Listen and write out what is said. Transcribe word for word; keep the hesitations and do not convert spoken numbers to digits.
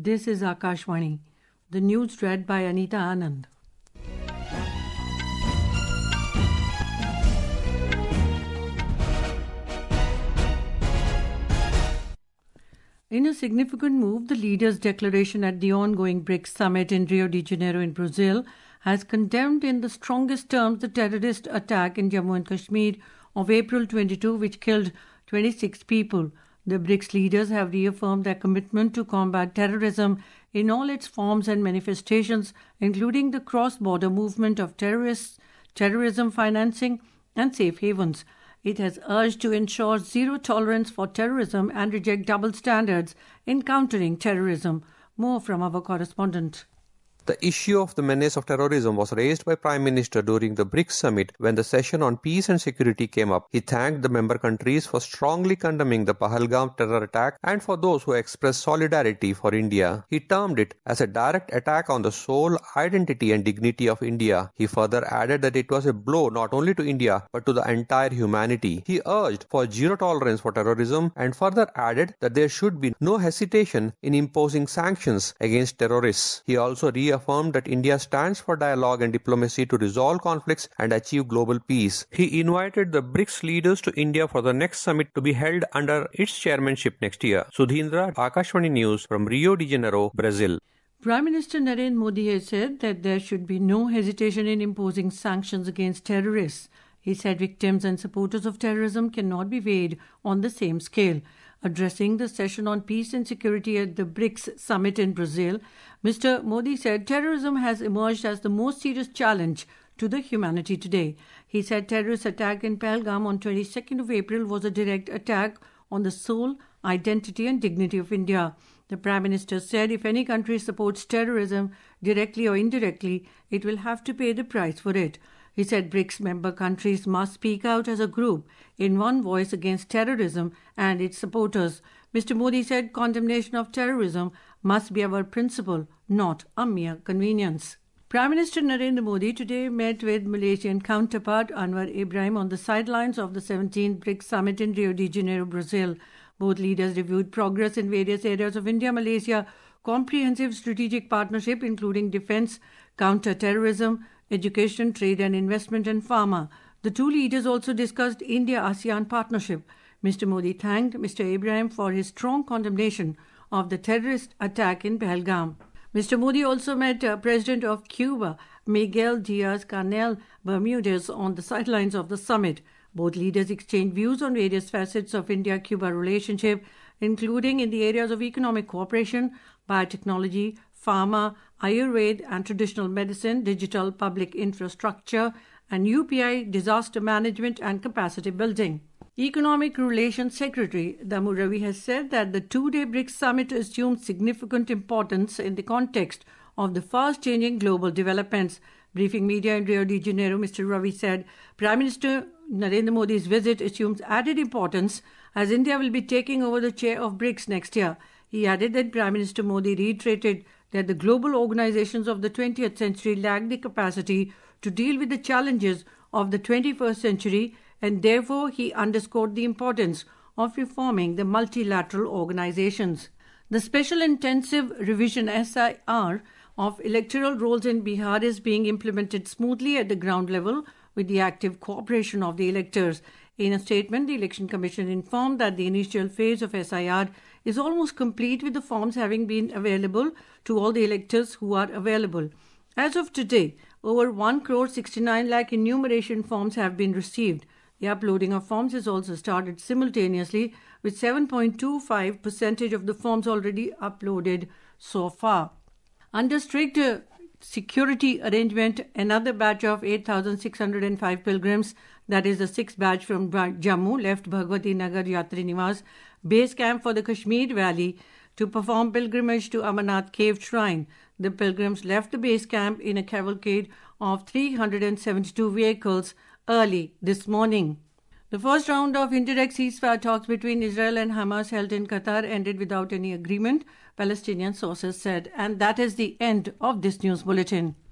This is Akashvani. The news read by Anita Anand. In a significant move, the leaders' declaration at the ongoing BRICS summit in Rio de Janeiro in Brazil has condemned in the strongest terms the terrorist attack in Jammu and Kashmir of April twenty-second, which killed twenty-six people. The BRICS leaders have reaffirmed their commitment to combat terrorism in all its forms and manifestations, including the cross-border movement of terrorists, terrorism financing, and safe havens. It has urged to ensure zero tolerance for terrorism and reject double standards in countering terrorism. More from our correspondent. The issue of the menace of terrorism was raised by Prime Minister during the BRICS summit when the session on peace and security came up. He thanked the member countries for strongly condemning the Pahalgam terror attack and for those who expressed solidarity for India. He termed it as a direct attack on the soul, identity and dignity of India. He further added that it was a blow not only to India but to the entire humanity. He urged for zero tolerance for terrorism and further added that there should be no hesitation in imposing sanctions against terrorists. He also reaffirmed affirmed that India stands for dialogue and diplomacy to resolve conflicts and achieve global peace. He invited the BRICS leaders to India for the next summit to be held under its chairmanship next year. Sudhindra, Akashvani News from Rio de Janeiro, Brazil. Prime Minister Narendra Modi has said that there should be no hesitation in imposing sanctions against terrorists. He said victims and supporters of terrorism cannot be weighed on the same scale. Addressing the session on peace and security at the BRICS summit in Brazil, Mister Modi said terrorism has emerged as the most serious challenge to the humanity today. He said terrorist attack in Pahalgam on twenty-second of April was a direct attack on the soul, identity and dignity of India. The Prime Minister said if any country supports terrorism, directly or indirectly, it will have to pay the price for it. He said BRICS member countries must speak out as a group in one voice against terrorism and its supporters. Mister Modi said condemnation of terrorism must be our principle, not a mere convenience. Prime Minister Narendra Modi today met with Malaysian counterpart Anwar Ibrahim on the sidelines of the seventeenth BRICS summit in Rio de Janeiro, Brazil. Both leaders reviewed progress in various areas of India-Malaysia comprehensive strategic partnership, including defense, counter-terrorism, education, trade and investment and pharma. The two leaders also discussed India-ASEAN partnership. Mister Modi thanked Mister Ibrahim for his strong condemnation of the terrorist attack in Pahalgam. Mister Modi also met uh, President of Cuba, Miguel Diaz-Canel Bermudez, on the sidelines of the summit. Both leaders exchanged views on various facets of India-Cuba relationship, including in the areas of economic cooperation, biotechnology, pharma, Ayurveda and traditional medicine, digital public infrastructure, and U P I disaster management and capacity building. Economic Relations Secretary Damu Ravi has said that the two-day BRICS summit assumes significant importance in the context of the fast-changing global developments. Briefing media in Rio de Janeiro, Mister Ravi said Prime Minister Narendra Modi's visit assumes added importance as India will be taking over the chair of BRICS next year. He added that Prime Minister Modi reiterated that the global organizations of the twentieth century lack the capacity to deal with the challenges of the twenty-first century, and therefore he underscored the importance of reforming the multilateral organizations. The Special Intensive Revision S I R of electoral rolls in Bihar is being implemented smoothly at the ground level with the active cooperation of the electors. In a statement, the Election Commission informed that the initial phase of S I R is almost complete, with the forms having been available to all the electors who are available. As of today, over one crore sixty-nine lakh enumeration forms have been received. The uploading of forms has also started simultaneously, with seven point two five percent of the forms already uploaded so far. Under strict uh, security arrangement, another batch of eight thousand six hundred five pilgrims, that is the sixth batch from Jammu, left Bhagwati Nagar Yatri Niwas base camp for the Kashmir Valley to perform pilgrimage to Amarnath Cave Shrine. The pilgrims left the base camp in a cavalcade of three hundred seventy-two vehicles early this morning. The first round of indirect ceasefire talks between Israel and Hamas held in Qatar ended without any agreement, Palestinian sources said. And that is the end of this news bulletin.